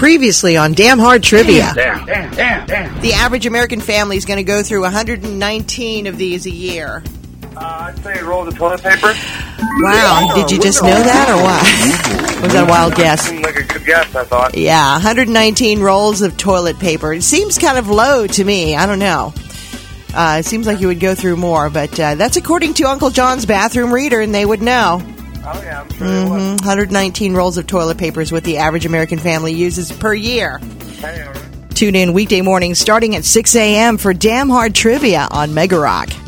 Previously on Damn Hard Trivia. Damn. The average American family is going to go through 119 of these a year. I'd say rolls of toilet paper. Wow, did you just know that or what? Was that a wild guess? Seemed like a good guess, I thought. Yeah, 119 rolls of toilet paper. It seems kind of low to me. I don't know. It seems like you would go through more, but that's according to Uncle John's bathroom reader, and they would know. Oh, yeah, I'm sure they would. 119 rolls of toilet paper is what the average American family uses per year. Hey, all right. Tune in weekday mornings starting at 6 a.m. for Damn Hard Trivia on Mega Rock.